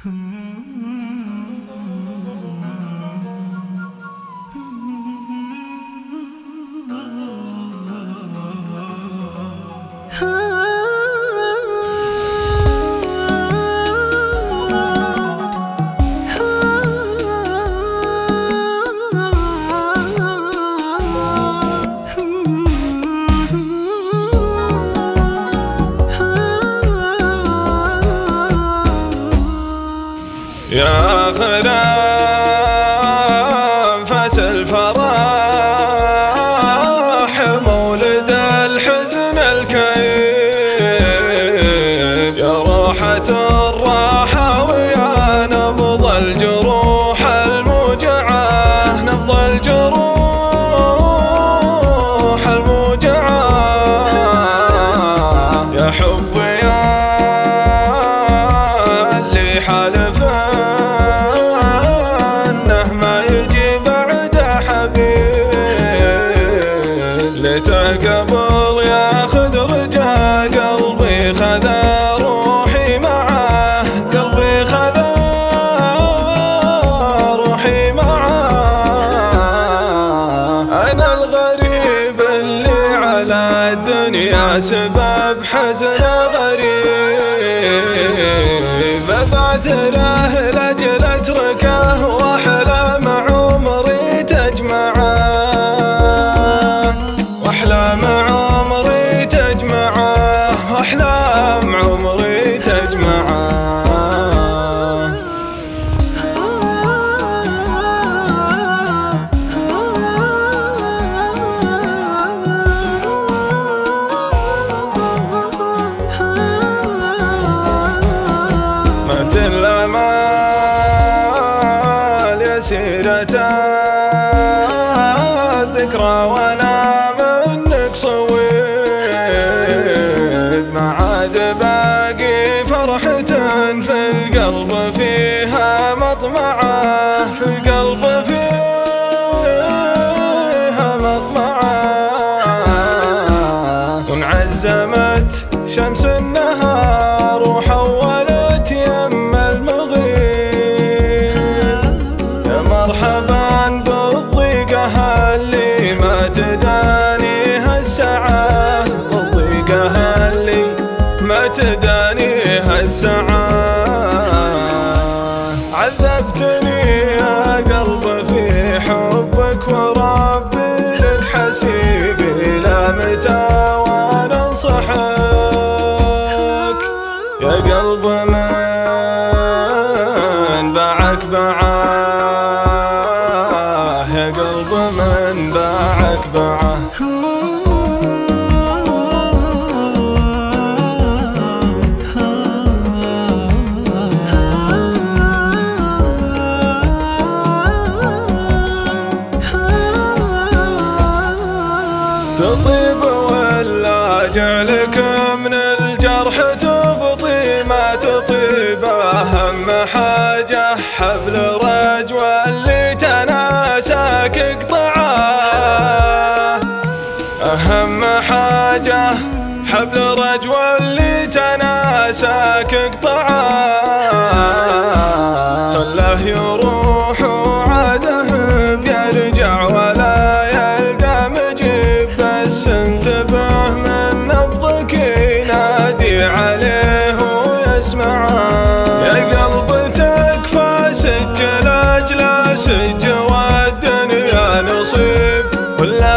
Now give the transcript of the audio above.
يا غلام فاس الفرح مولد الحزن الكئيب، يا روحة الراحة ويا نبض الجروح الموجعة، نبض الجروح الموجعة. يا حب يا اللي حالف قبل ياخذ رجا قلبي خذا روحي معه، قلبي خذا روحي معه. أنا الغريب اللي على الدنيا سبب حزن غريب، بعثره لأجل أتركه وأحلام عمري تجمعه، أحلام عمري تجمعه، أحلام عمري تجمعه. مات الأمال يسيرة الذكرى وأنا صويب، ما عاد باقي فرحة في القلب فيها مطمعة، في القلب فيها مطمعة. وانعزمت شمس النهار وحولت يم المغيب، يا مرحبا بالضيقة اللي ما تدانيها الساعة، بالضيقة اللي ما تدانيها الساعة. عذبتني يا قلب في حبك وربي للحسيب، إلى متى وانا انصحك يا قلب من باعك باعه، يا قلب من باعك باعه. تطيب ولا جعلك من الجرح تبطي، ما تطيب أهم حاجة حبل رجوى اللي تناساك اقطعه، أهم حاجة حبل رجوى اللي تناساك اقطعه. خله يروح وعاده بيرجع ولا يلقى مجيب، بس انتبه من نبضك ينادي عليه ويسمعه. يا قلب تكفى سجل أجله سج والدنيا نصيب، ولا